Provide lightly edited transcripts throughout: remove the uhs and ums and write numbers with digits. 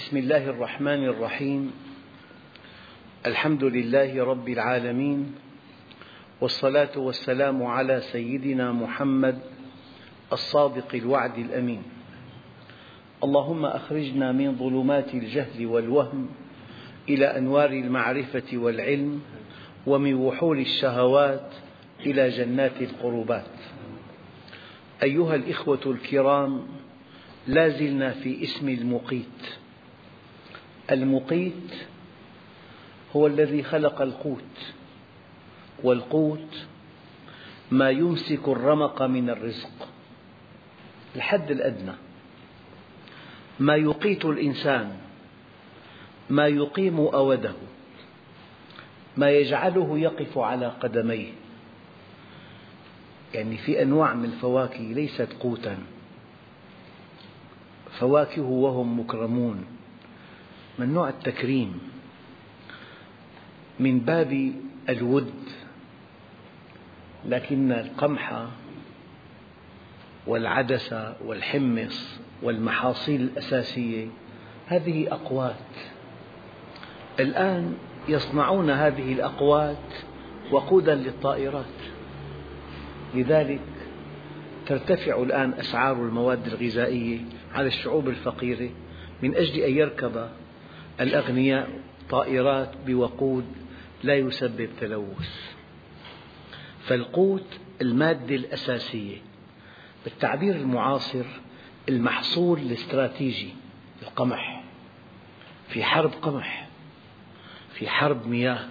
بسم الله الرحمن الرحيم. الحمد لله رب العالمين، والصلاة والسلام على سيدنا محمد الصادق الوعد الأمين. اللهم أخرجنا من ظلمات الجهل والوهم إلى أنوار المعرفة والعلم، ومن وحول الشهوات إلى جنات القربات. أيها الإخوة الكرام، لا زلنا في اسم المقيت. المقيت هو الذي خلق القوت، والقوت ما يمسك الرمق من الرزق، الحد الأدنى، ما يقيت الإنسان، ما يقيم أوده، ما يجعله يقف على قدميه. يعني في أنواع من الفواكه ليست قوتا، فواكه وهم مكرمون من نوع التكريم من باب الود، لكن القمح والعدس والحمص والمحاصيل الأساسية هذه أقوات. الآن يصنعون هذه الأقوات وقودا للطائرات، لذلك ترتفع الآن أسعار المواد الغذائية على الشعوب الفقيرة من أجل أن يركب الأغنياء طائرات بوقود لا يسبب تلوث. فالقوت المادة الأساسية، بالتعبير المعاصر المحصول الاستراتيجي، القمح. في حرب قمح، في حرب مياه.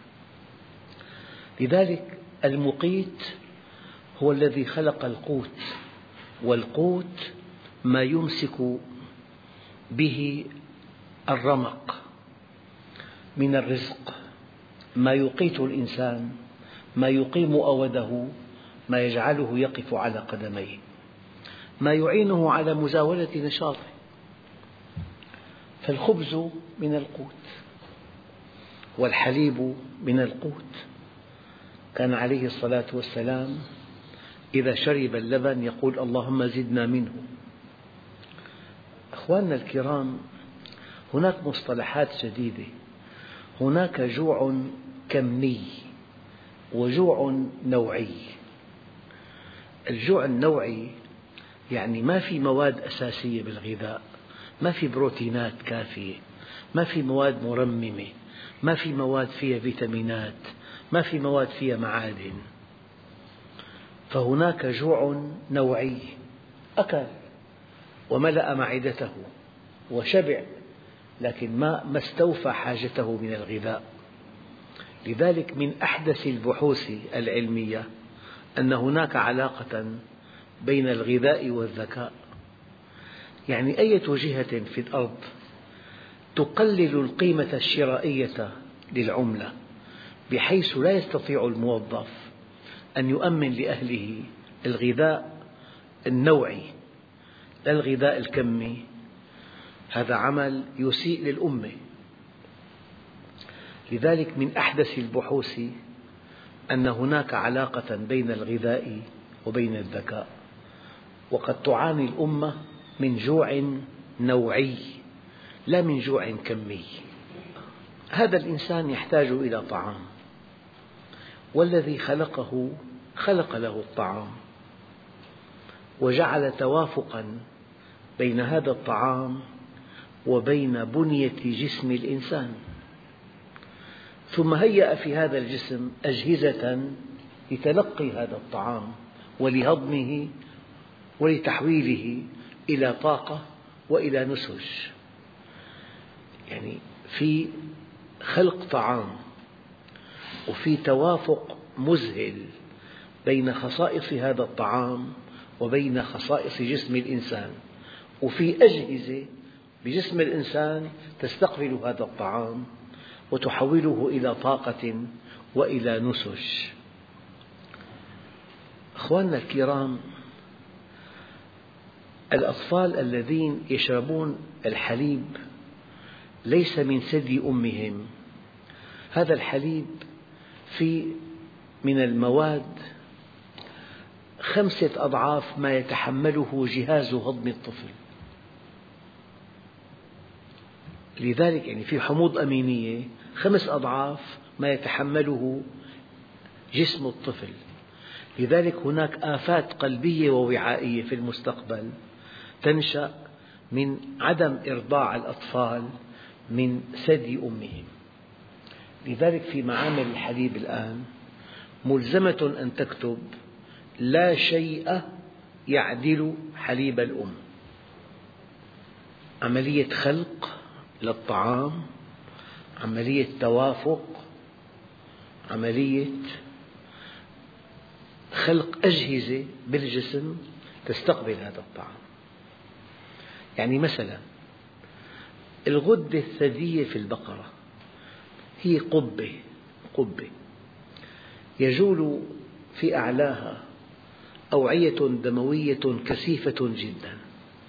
لذلك المقيت هو الذي خلق القوت، والقوت ما يمسك به الرمق من الرزق، ما يقيت الإنسان، ما يقيم أوده، ما يجعله يقف على قدميه، ما يعينه على مزاولة نشاطه. فالخبز من القوت، والحليب من القوت. كان عليه الصلاة والسلام إذا شرب اللبن يقول: اللهم زدنا منه. أخواننا الكرام، هناك مصطلحات جديدة. هناك جوع كمي وجوع نوعي. الجوع النوعي يعني ما في مواد أساسية بالغذاء، ما في بروتينات كافية، ما في مواد مرممة، ما في مواد فيها فيتامينات، ما في مواد فيها معادن. فهناك جوع نوعي، أكل وملأ معدته وشبع، لكن ما استوفى حاجته من الغذاء. لذلك من أحدث البحوث العلمية أن هناك علاقة بين الغذاء والذكاء. يعني أي جهة في الأرض تقلل القيمة الشرائية للعملة بحيث لا يستطيع الموظف أن يؤمن لأهله الغذاء النوعي لا الغذاء الكمي، هذا عمل يسيء للأمة. لذلك من أحدث البحوث أن هناك علاقة بين الغذاء وبين الذكاء، وقد تعاني الأمة من جوع نوعي لا من جوع كمي. هذا الإنسان يحتاج إلى طعام، والذي خلقه خلق له الطعام، وجعل توافقا بين هذا الطعام وبين بنية جسم الإنسان، ثم هيأ في هذا الجسم أجهزة لتلقي هذا الطعام ولهضمه ولتحويله إلى طاقة وإلى نسج. يعني في خلق طعام، وفي توافق مذهل بين خصائص هذا الطعام وبين خصائص جسم الإنسان، وفي أجهزة بجسم الإنسان تستقبل هذا الطعام وتحوله إلى طاقة وإلى نسج. أخواننا الكرام، الأطفال الذين يشربون الحليب ليس من ثدي أمهم، هذا الحليب فيه من المواد 5 أضعاف ما يتحمله جهاز هضم الطفل. لذلك يعني في حموض أمينية 5 أضعاف ما يتحمله جسم الطفل. لذلك هناك آفات قلبية ووعائية في المستقبل تنشأ من عدم إرضاع الأطفال من ثدي أمهم. لذلك في معامل الحليب الآن ملزمة أن تكتب: لا شيء يعدل حليب الأم. عملية خلق للطعام، عملية توافق، عملية خلق أجهزة بالجسم تستقبل هذا الطعام. يعني مثلا الغدة الثديية في البقرة هي قبة يجول في أعلاها أوعية دموية كثيفة جدا،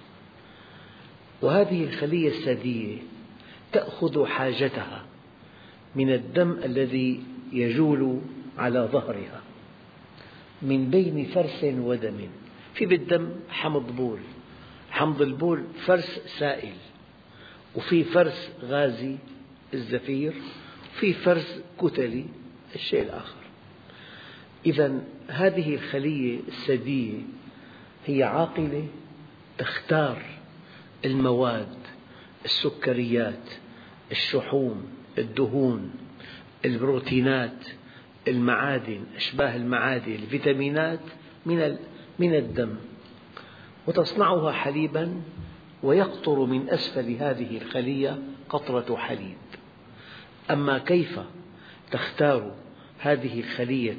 وهذه الخلية الثديية تأخذ حاجتها من الدم الذي يجول على ظهرها من بين فرث ودم. في بالدم حمض بول، حمض البول فرث سائل، وفي فرث غازي الزفير، وفي فرث كتلي الشيء الآخر. إذا هذه الخلية الثديية هي عاقلة تختار المواد، السكريات، الشحوم، الدهون، البروتينات، المعادن، أشباه المعادن، الفيتامينات من الدم، وتصنعها حليبا، ويقطر من أسفل هذه الخلية قطرة حليب. أما كيف تختار هذه الخلية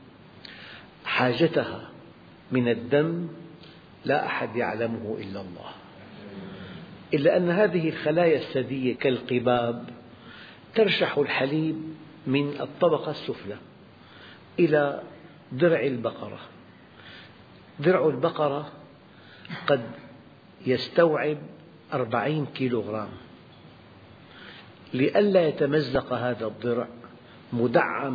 حاجتها من الدم لا أحد يعلمه إلا الله، إلا أن هذه الخلايا الثديية كالقباب ترشح الحليب من الطبقة السفلى إلى ضرع البقرة. ضرع البقرة قد يستوعب 40 كيلوغرام. لئلا يتمزق هذا الضرع مدعم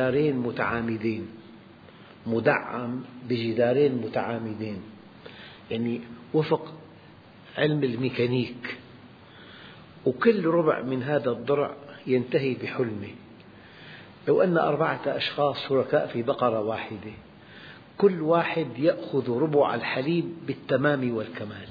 بجدارين متعامدين، يعني وفق علم الميكانيك، وكل ربع من هذا الضرع ينتهي بحلمة. لو أن 4 أشخاص شركاء في بقرة واحدة، كل واحد يأخذ ربع الحليب بالتمام والكمال.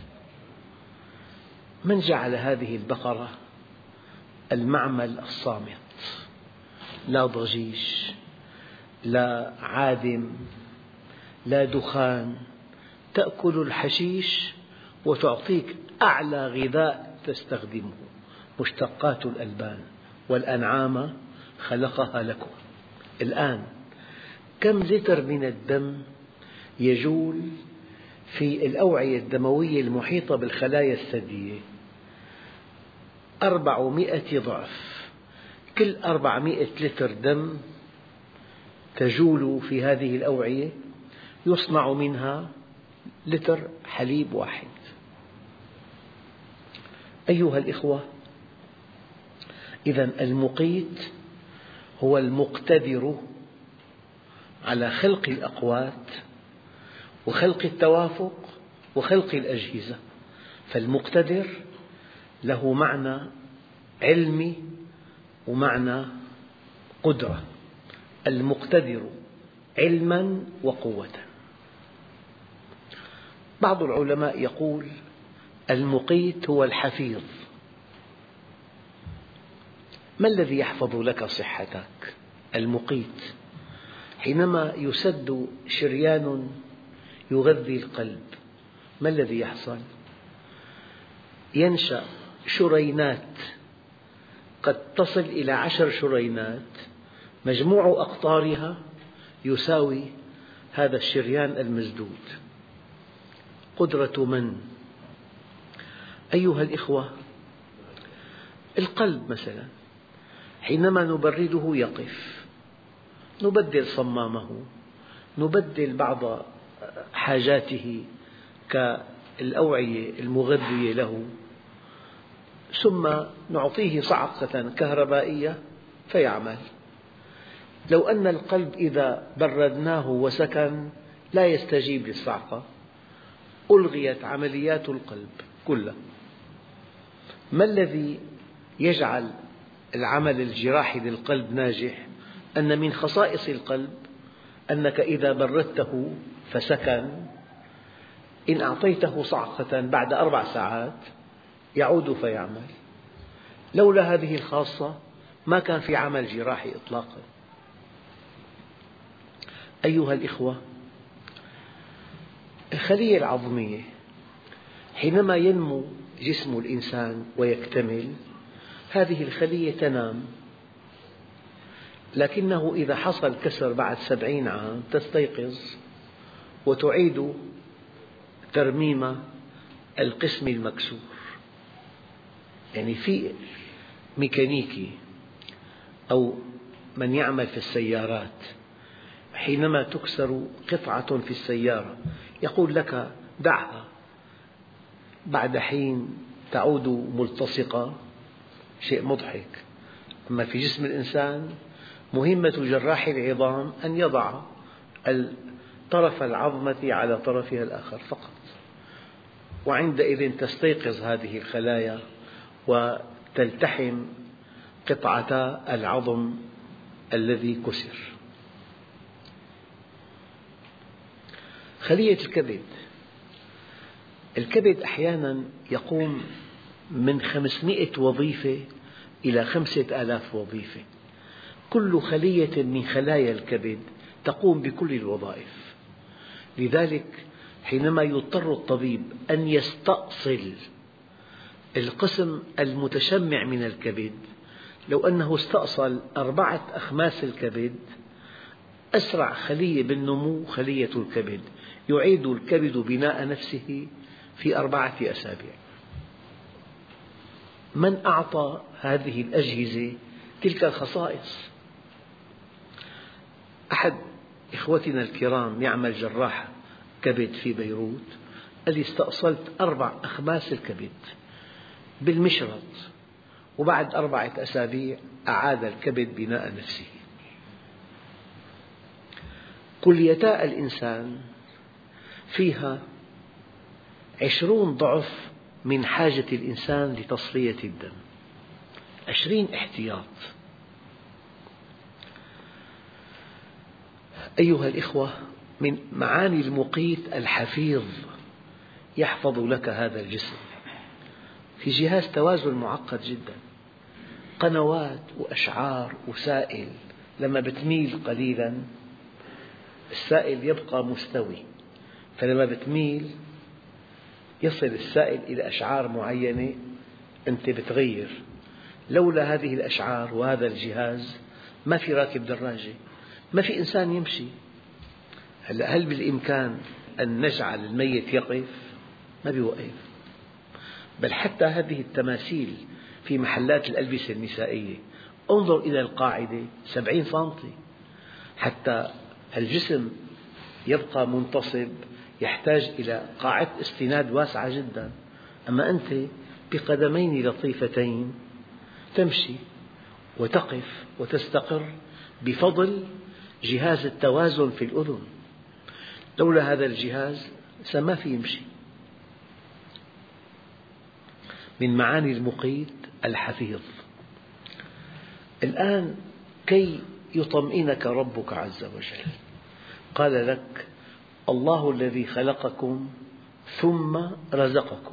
من جعل هذه البقرة المعمل الصامت، لا ضجيج، لا عادم، لا دخان، تأكل الحشيش وتعطيك أعلى غذاء تستخدمه، مشتقات الألبان، والأنعام خلقها لكم. الآن كم لتر من الدم يجول في الأوعية الدموية المحيطة بالخلايا الثديية؟ 400 ضعف. كل 400 لتر دم تجول في هذه الأوعية يصنع منها لتر حليب واحد. أيها الإخوة، إذا المقيت هو المقتدر على خلق الأقوات وخلق التوافق وخلق الأجهزة. فالمقتدر له معنى علمي ومعنى قدرة. المقتدر علما وقوة. بعض العلماء يقول المقيت هو الحفيظ. ما الذي يحفظ لك صحتك؟ المقيت. حينما يسد شريان يغذي القلب، ما الذي يحصل؟ ينشأ شرينات قد تصل إلى 10 شرينات، مجموع أقطارها يساوي هذا الشريان المسدود. قدرة من؟ أيها الإخوة، القلب مثلا حينما نبرده يقف، نبدل صمامه، نبدل بعض حاجاته كالأوعية المغذية له، ثم نعطيه صعقة كهربائية فيعمل. لو أن القلب إذا بردناه وسكن لا يستجيب للصعقة، ألغيت عمليات القلب كلها. ما الذي يجعل العمل الجراحي للقلب ناجح أن من خصائص القلب أنك إذا بردته فسكن، إن أعطيته صعقة بعد 4 ساعات يعود فيعمل. لولا هذه الخاصة ما كان في عمل جراحي إطلاقا. أيها الإخوة، الخلية العظمية حينما ينمو جسم الإنسان ويكتمل، هذه الخلية تنام، لكنه إذا حصل كسر بعد 70 عام تستيقظ وتعيد ترميم القسم المكسور. يعني في ميكانيكي أو من يعمل في السيارات حينما تكسر قطعة في السيارة يقول لك دعها، بعد حين تعود ملتصقة، شيء مضحك. أما في جسم الإنسان مهمة جراح العظام أن يضع طرف العظمة على طرفها الآخر فقط، وعندئذ تستيقظ هذه الخلايا وتلتحم قطعتا العظم الذي كسر. خلية الكبد أحيانا يقوم من 500 وظيفة إلى 5000 وظيفة. كل خلية من خلايا الكبد تقوم بكل الوظائف. لذلك حينما يضطر الطبيب أن يستأصل القسم المتشمع من الكبد، لو أنه استأصل 4 أخماس الكبد، أسرع خلية بالنمو خلية الكبد، يعيد الكبد بناء نفسه في 4 أسابيع. من أعطى هذه الأجهزة تلك الخصائص؟ أحد إخوتنا الكرام يعمل جراح كبد في بيروت، قال لي استأصلت 4 أخماس الكبد بالمشرط، وبعد 4 أسابيع أعاد الكبد بناء نفسه. كليتا الإنسان فيها 20 ضعف من حاجة الإنسان لتصفية الدم، 20 احتياط. أيها الإخوة، من معاني المقيت الحفيظ يحفظ لك هذا الجسم. في جهاز توازن معقد جدا، قنوات وأشعار وسائل، لما بتميل قليلا السائل يبقى مستوي، فلما بتميل يصل السائل إلى أشعار معينة أنت بتغير. لولا هذه الأشعار وهذا الجهاز ما في راكب دراجة، ما في إنسان يمشي. هل بالإمكان أن نجعل الميت يقف؟ ما بيوقف. بل حتى هذه التماثيل في محلات الألبسة النسائية، انظر إلى القاعدة 70 سنتي، حتى الجسم يبقى منتصب يحتاج إلى قاعدة استناد واسعة جدا. أما أنت بقدمين لطيفتين تمشي وتقف وتستقر بفضل جهاز التوازن في الأذن. لولا هذا الجهاز ما في يمشي. من معاني المقيت الحفيظ. الآن كي يطمئنك ربك عز وجل قال لك: الله الذي خلقكم ثم رزقكم.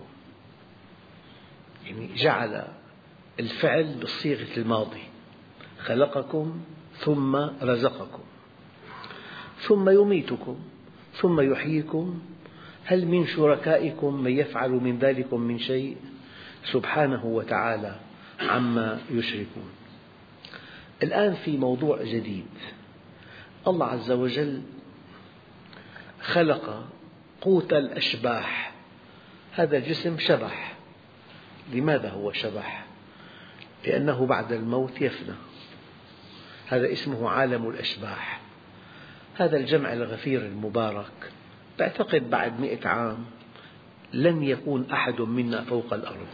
يعني جعل الفعل بصيغة الماضي، خلقكم ثم رزقكم، ثم يميتكم ثم يحييكم، هل من شركائكم من يفعل من ذلكم من شيء؟ سبحانه وتعالى عما يشركون. الآن في موضوع جديد. الله عز وجل خلق قوت الأشباح. هذا الجسم شبح. لماذا هو شبح؟ لأنه بعد الموت يفنى. هذا اسمه عالم الأشباح. هذا الجمع الغفير المبارك بعتقد بعد 100 عام لن يكون أحد منا فوق الأرض،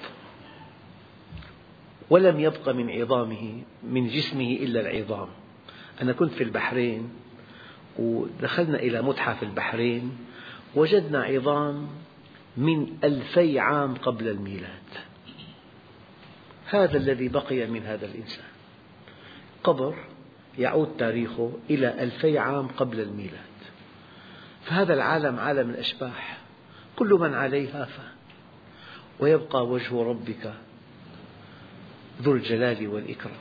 ولم يبق من عظامه من جسمه إلا العظام. أنا كنت في البحرين ودخلنا إلى متحف البحرين، وجدنا عظام من 2000 عام قبل الميلاد. هذا الذي بقي من هذا الإنسان. قبر يعود تاريخه إلى 2000 عام قبل الميلاد. فهذا العالم عالم الأشباح، كل من عليها فان، ويبقى وجه ربك ذو الجلال والإكرام.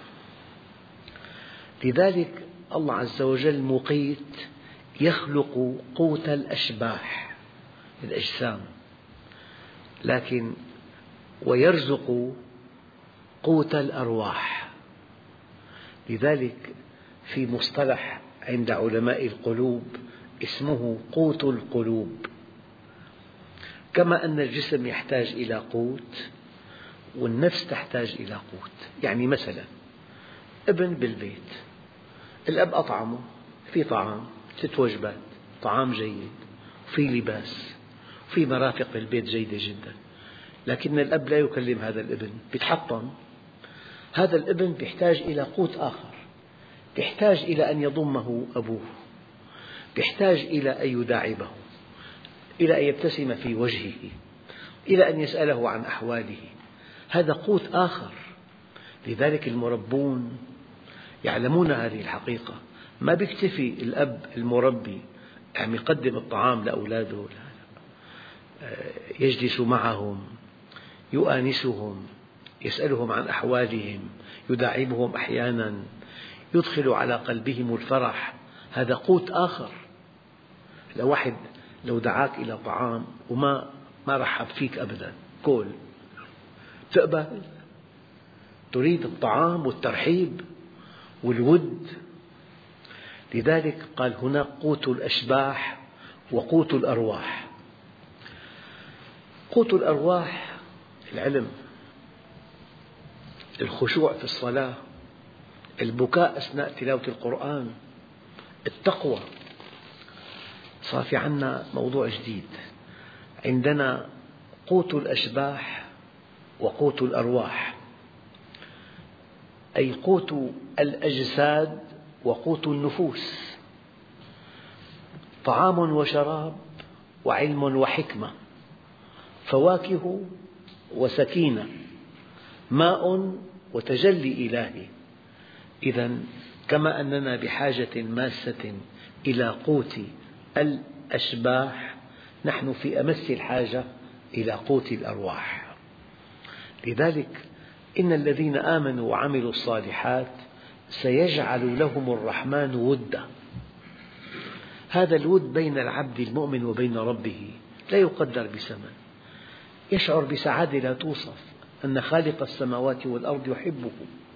لذلك الله عز وجل مقيت، يخلق قوت الأشباح الأجسام، لكن ويرزق قوت الأرواح. لذلك في مصطلح عند علماء القلوب اسمه قوت القلوب. كما أن الجسم يحتاج إلى قوت، والنفس تحتاج إلى قوت. يعني مثلا ابن بالبيت، الأب أطعمه، في طعام، 6 وجبات، طعام جيد، في لباس، في مرافق بالبيت جيدة جدا، لكن الأب لا يكلم هذا الابن، يتحطم. هذا الابن يحتاج إلى قوت آخر، يحتاج إلى أن يضمه أبوه، يحتاج إلى أن يداعبه، إلى أن يبتسم في وجهه، إلى أن يسأله عن أحواله. هذا قوت آخر. لذلك المربون يعلمون هذه الحقيقة. ما يكتفي الأب المربي يعني يقدم الطعام لأولاده، يجلس معهم، يؤانسهم، يسألهم عن أحوالهم، يداعبهم أحيانا، يدخل على قلبهم الفرح. هذا قوت آخر. لو دعاك إلى طعام وما رحب فيك أبدا، كل تقبل؟ تريد الطعام والترحيب والود. لذلك قال هناك قوت الأشباح وقوت الأرواح. قوت الأرواح العلم، الخشوع في الصلاة، البكاء أثناء تلاوة القرآن، التقوى. صار في عندنا موضوع جديد، عندنا قوت الأشباح وقوت الأرواح، أي قوت الأجساد وقوت النفوس. طعام وشراب وعلم وحكمة، فواكه وسكينة، ماء وتجلي إلهي. إذا كما أننا بحاجة ماسة إلى قوت الأشباح، نحن في أمس الحاجة إلى قوت الأرواح. لذلك إن الذين آمنوا وعملوا الصالحات سيجعل لهم الرحمن ودا. هذا الود بين العبد المؤمن وبين ربه لا يقدر بثمن، يشعر بسعادة لا توصف أن خالق السماوات والأرض يحبه.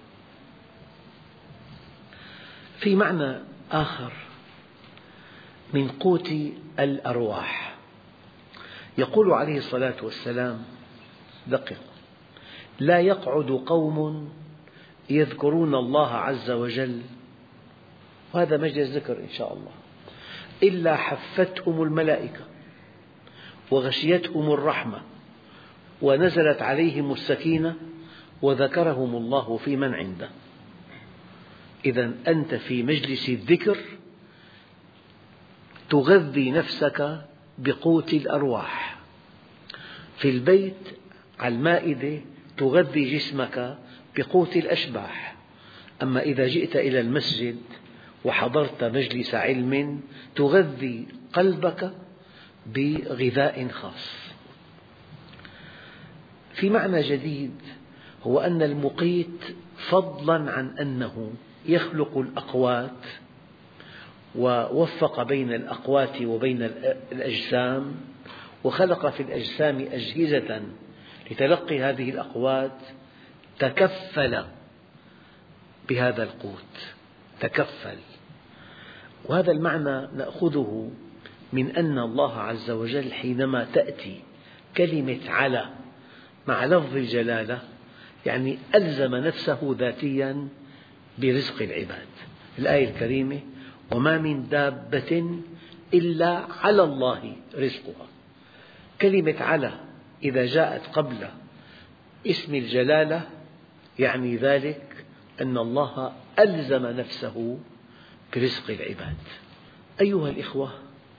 في معنى آخر من قوت الأرواح، يقول عليه الصلاة والسلام: دقق، لا يقعد قوم يذكرون الله عز وجل، وهذا مجلس ذكر إن شاء الله، إلا حفتهم الملائكة وغشيتهم الرحمة ونزلت عليهم السكينة وذكرهم الله في من عنده. إذا أنت في مجلس الذكر تغذي نفسك بقوت الأرواح، في البيت على المائدة تغذي جسمك بقوت الأشباح. أما إذا جئت إلى المسجد وحضرت مجلس علم تغذي قلبك بغذاء خاص. في معنى جديد هو أن المقيت فضلا عن أنه يخلق الأقوات ووفق بين الأقوات وبين الأجسام، وخلق في الأجسام أجهزة لتلقي هذه الأقوات، تكفل بهذا القوت، تكفل. وهذا المعنى نأخذه من أن الله عز وجل حينما تأتي كلمة على مع لفظ الجلالة يعني ألزم نفسه ذاتيا برزق العباد. الآية الكريمة: وما من دابة إلا على الله رزقها. كلمة على إذا جاءت قبل اسم الجلالة يعني ذلك أن الله ألزم نفسه برزق العباد. أيها الإخوة،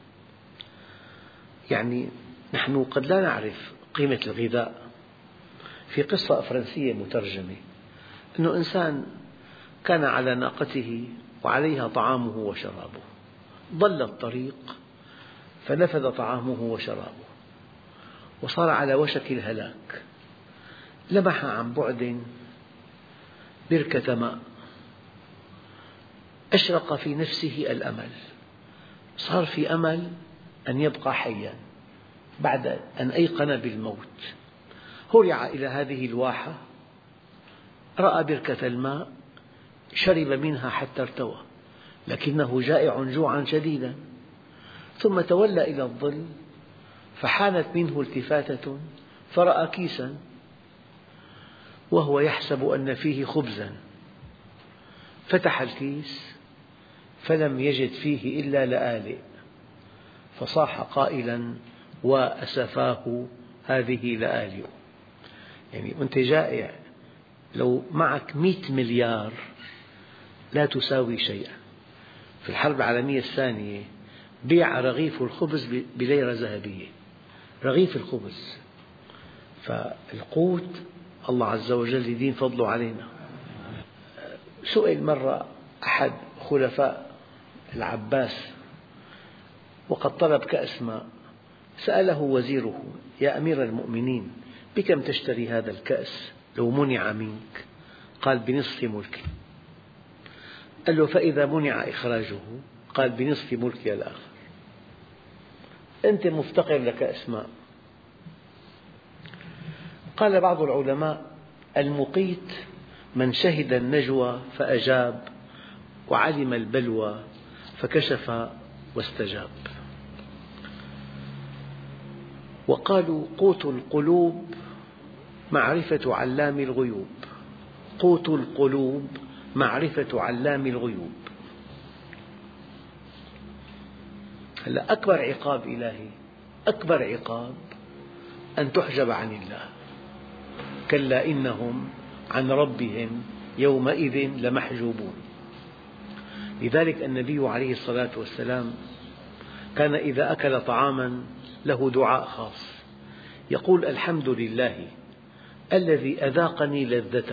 يعني نحن قد لا نعرف قيمة الغذاء. في قصة فرنسية مترجمة أنه إنسان كان على ناقته وعليها طعامه وشرابه، ضل الطريق فنفذ طعامه وشرابه وصار على وشك الهلاك، لمح عن بعد بركة ماء، أشرق في نفسه الأمل، صار في أمل أن يبقى حيا بعد أن أيقن بالموت. هرع إلى هذه الواحة، رأى بركة الماء، شرب منها حتى ارتوى، لكنه جائع جوعا شديدا، ثم تولى إلى الظل فحانت منه التفاتة فرأى كيسا وهو يحسب أن فيه خبزا، فتح الكيس فلم يجد فيه إلا لآلئ، فصاح قائلا: وأسفاه هذه لآلئ. يعني أنت جائع، لو معك 100 مليار لا تساوي شيئا. في الحرب العالمية الثانية بيع رغيف الخبز بليرة ذهبية، رغيف الخبز. فالقوت الله عز وجل يدين فضله علينا. سئل مرة أحد خلفاء العباس وقد طلب كأس ماء، سأله وزيره: يا أمير المؤمنين، بكم تشتري هذا الكأس لو منع منك؟ قال: بنصف ملكي. قال له: فإذا منع إخراجه؟ قال: بنصف ملكي الآخر. أنت مفتقر لكأس ماء. قال بعض العلماء: المقيت من شهد النجوى فأجاب، وعلم البلوى فكشف واستجاب. وقالوا: قوت القلوب معرفة علام الغيوب، قوت القلوب معرفة علام الغيوب. هلأ أكبر عقاب إلهي، أكبر عقاب أن تحجب عن الله. كلا إنهم عن ربهم يومئذ لمحجوبون. لذلك النبي عليه الصلاة والسلام كان إذا أكل طعاما له دعاء خاص، يقول: الحمد لله الذي أذاقني لذته.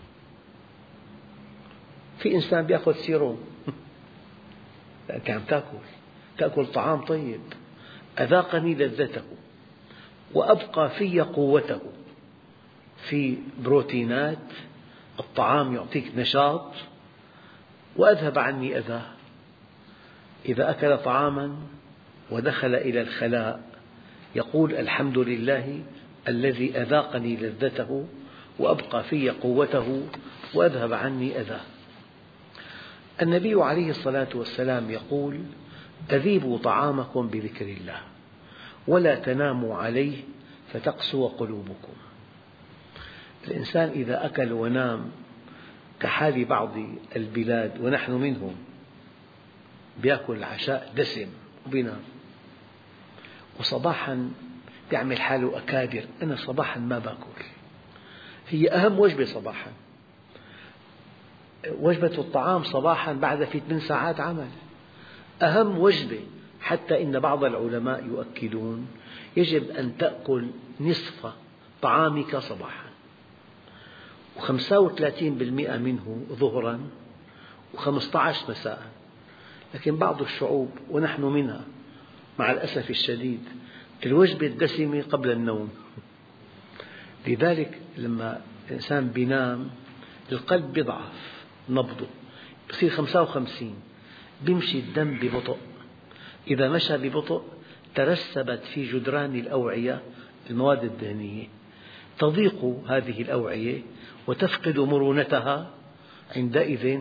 في إنسان يأخذ سيروم لأنك عم تأكل طعام طيب. أذاقني لذته وأبقى في قوته. في بروتينات، الطعام يعطيك نشاط، وأذهب عني أذاه. إذا أكل طعاما ودخل إلى الخلاء يقول: الحمد لله الذي أذاقني لذته وأبقى في قوته وأذهب عني أذاه. النبي عليه الصلاة والسلام يقول: أذيبوا طعامكم بذكر الله ولا تناموا عليه فتقسو قلوبكم. الإنسان إذا أكل ونام كحال بعض البلاد ونحن منهم، يأكل عشاء دسم وينام، وصباحا يعمل حاله أكابر: أنا صباحا ما باكل. هي أهم وجبة صباحا، وجبة الطعام صباحا بعد في 8 ساعات عمل، أهم وجبة. حتى إن بعض العلماء يؤكدون: يجب أن تأكل نصف طعامك صباحا، و35% منه ظهرا، و15 مساء. لكن بعض الشعوب ونحن منها مع الأسف الشديد الوجبة الدسمة قبل النوم. لذلك لما الإنسان ينام القلب يضعف، نبضه يصير 55، يمشي الدم ببطء. إذا مشى ببطء ترسبت في جدران الأوعية المواد الدهنية، تضيق هذه الأوعية وتفقد مرونتها. عندئذ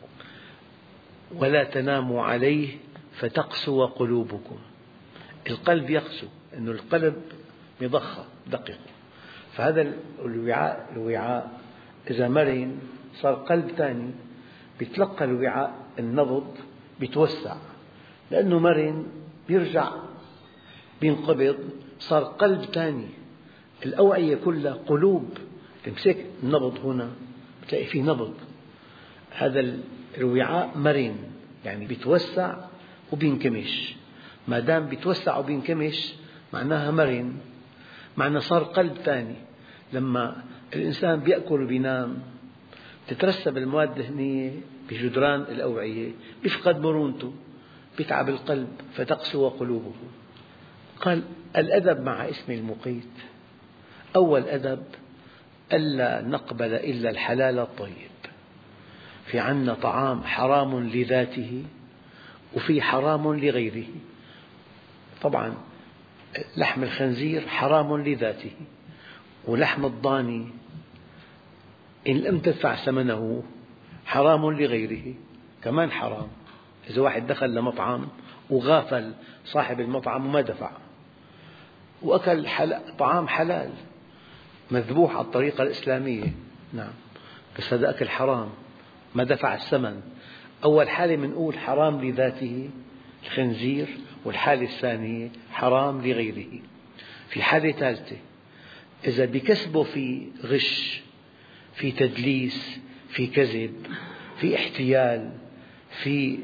ولا تناموا عليه فتقسو قلوبكم. القلب يقسو، لأن القلب مضخم دقيق، فهذا الوعاء إذا مرن صار قلب ثاني، يتلقى الوعاء النبض يتوسع، لأنه مرن يرجع ينقبض، صار قلب ثاني. الأوعية كلها قلوب، تمسك النبض هنا تلاقي فيه نبض. هذا الوعاء مرن، يعني يتوسع وبينكمش. ما دام يتوسع وبينكمش معناها مرن، معنى صار قلب ثاني. لما الإنسان يأكل وينام تترسب المواد الدهنية بجدران الأوعية، يفقد مرونته، يتعب القلب فتقسو قلوبه. قال الأدب مع اسم المقيت، أول أدب ألا نقبل إلا الحلال الطيب. في عنا طعام حرام لذاته وفي حرام لغيره. طبعا لحم الخنزير حرام لذاته، ولحم الضاني إن لم تدفع ثمنه حرام لغيره، كمان حرام. إذا واحد دخل لمطعم وغافل صاحب المطعم وما دفع وأكل طعام حلال مذبوح على الطريقة الإسلامية، نعم، بس هذا أكل حرام ما دفع الثمن. أول حالة منقول حرام لذاته الخنزير، والحالة الثانية حرام لغيره. في حالة ثالثة إذا بكسبه في غش، في تدليس، في كذب، في احتيال، في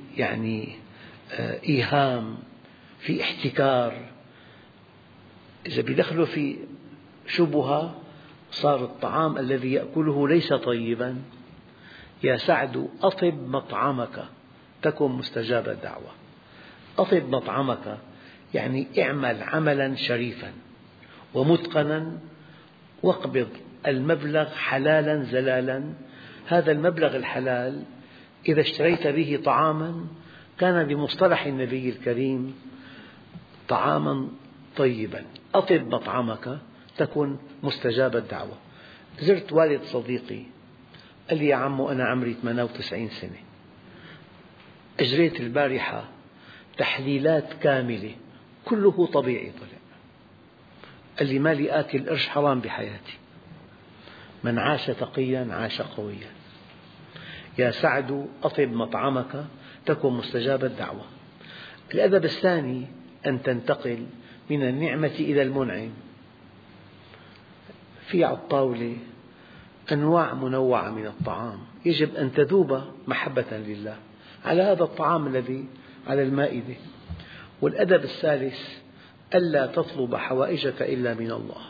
إيهام، في احتكار، إذا بدخله في شبهة صار الطعام الذي يأكله ليس طيبا. يا سعد أطب مطعمك تكن مستجاب الدعوة. أطب مطعمك يعني اعمل عملا شريفا ومتقنا، واقبض المبلغ حلالا زلالا. هذا المبلغ الحلال إذا اشتريت به طعاما كان بمصطلح النبي الكريم طعاما طيبا. أطب مطعمك تكن مستجاب الدعوة. زرت والد صديقي قال لي يا عمو أنا عمري 98 سنة، أجريت البارحة تحليلات كاملة كله طبيعي طلع. قال لي ما لي آكل قرش حرام بحياتي. من عاش تقيا عاش قويا. يا سعد أطب مطعمك تكن مستجاب الدعوة. الأدب الثاني أن تنتقل من النعمة إلى المنعم. في على الطاولة أنواع منوعة من الطعام، يجب أن تذوب محبة لله على هذا الطعام الذي على المائدة. والأدب الثالث ألا تطلب حوائجك إلا من الله.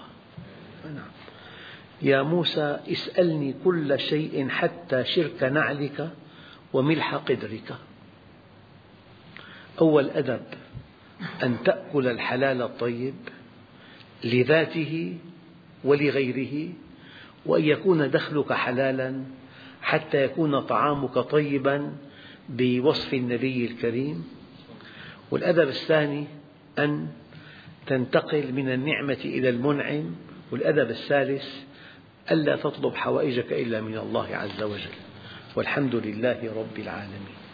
يا موسى اسألني كل شيء حتى شرك نعلك وملح قدرك. أول أدب أن تأكل الحلال الطيب لذاته ولغيره، وأن يكون دخلك حلالا حتى يكون طعامك طيبا بوصف النبي الكريم. والأدب الثاني أن تنتقل من النعمة إلى المنعم. والأدب الثالث ألا تطلب حوائجك إلا من الله عز وجل. والحمد لله رب العالمين.